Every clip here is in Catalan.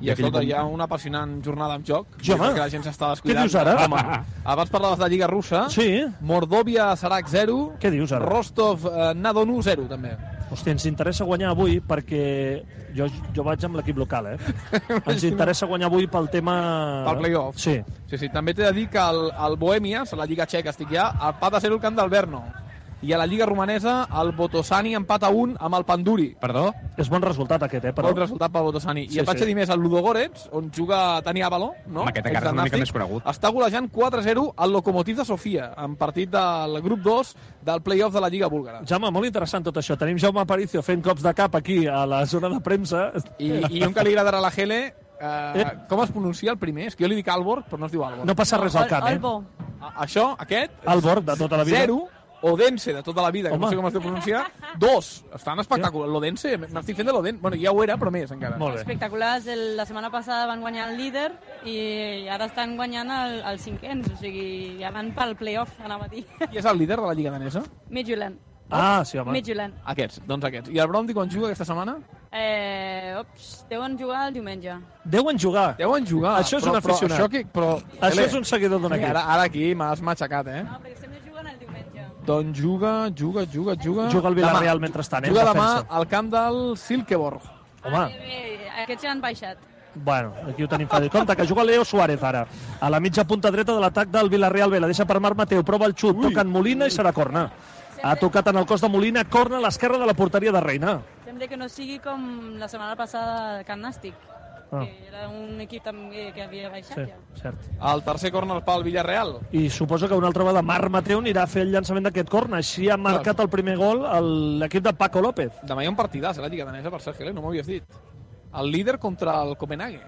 I escolta, hi ha una apassionant jornada en joc. Sí, home. Perquè la gent s'està descuidant. Què dius ara? Home, abans parlaves de Lliga Russa. Sí. Mordòvia, Sarac 0. Què dius ara? Rostov, Nadonu 0, també. Hòstia, ens interessa guanyar avui perquè jo vaig amb l'equip local, Ens interessa guanyar avui pel tema... Pel play-off. Sí. Sí. També t'he de dir que el Bohemias, a la Lliga Txeca estic ja, empat a 0 el camp del Brno. I a la Lliga Romanesa, el Botosani empat a 1 amb el Panduri. Perdó? És bon resultat aquest, però... Bon resultat pel Botosani. I et vaig a dir més, el Ludogorets, on juga Tani Avalo, no? Home, aquest encara és una mica més conegut. Està golejant 4-0 al Lokomotiv de Sofia, en partit del grup 2 del play-off de la Lliga búlgara. Jaume, molt interessant tot això. Tenim Jaume Aparicio fent cops de cap aquí a la zona de premsa. I un que li agradarà a la Hele, com es pronuncia el primer? És que jo li dic Alborg, però no es diu Alborg. No passa res al camp, Albo. Això, aquest... Alborg, de tota la vida. 0, Odense, de tota la vida, que Home. no sé com es deu pronunciar. 2, estan espectaculars. L'Odense, m'estic fent de l'Odense. Bueno, ja ho era, però més, encara. Molt bé. Espectaculars. La setmana passada van guanyar el líder i ara estan guanyant el cinquens. O sigui, ja van pel play-off, anava a dir. Qui és el líder de la Lliga danesa? Midtjylland. Ah, sí, home. Midtjylland. Aquests, doncs aquests. I el Brøndby quan juga aquesta setmana? Deuen jugar el diumenge. Deuen jugar. Deuen jugar. Això és un aficionat. Això és un seguidor d'un equip. Ara aquí m'has matxacat, No, perquè sempre juguen el diumenge. Doncs juga. Juga el Villarreal mentrestant, Juga en demà defensa. al camp del Silkeborg. Home, Aquests ja han baixat. bueno, aquí ho tenim fàcil. Compte, que juga Leo Suárez ara. A la mitja punta dreta de l'atac del Villarreal B. La deixa per Marc Mateu, prova el xut, toca en Molina i serà corna. Ha tocat en el cos de Molina, corna a l'esquerra de la porteria de Reina. Sembla que no sigui com la setmana passada Can Nàstic, que era un equip també que havia baixat Sí, ja. cert. El tercer córner pel Villarreal. I suposo que una altra vegada Marc Mateu anirà a fer el llançament d'aquest corna. Així ha marcat el primer gol l'equip de Paco López. Demà hi ha un partidàs a la Lliga danesa, per cert, no m'ho havies dit. El líder contra el Copenhague.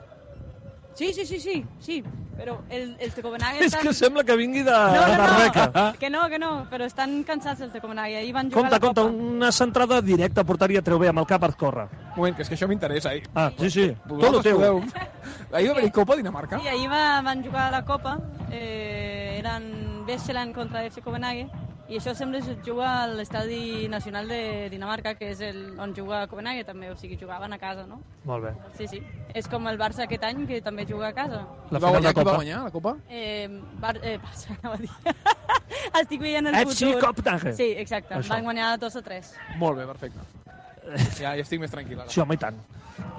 Sí, però els de Copenhague És estan... que sembla que vingui de No, Reca. que no, però estan cansats els de Copenhague. Ahir van jugar Compte, a la Copa. una centrada directa a porteria, treu bé amb el cap a córrer. Un moment, que és que això m'interessa, Ah, sí, tot el Vosaltres teu. podeu... Ahir va haver-hi Copa Dinamarca? Sí, ahir van jugar a la Copa, eren Vestland contra FC Copenhague, i això sembla que es juga a l'Estadi Nacional de Dinamarca, que és on juga Copenhague també, o sigui, jugaven a casa, no? Molt bé. Sí. És com el Barça aquest any, que també juga a casa. La Qui va guanyar la Copa? Barça, anava a dir. Estic veient el FC futur. Copenhague. Sí, exacte. Això. Van guanyar 2-3. Molt bé, perfecte. Ja estic més tranquil ara. Sí, home, i tant.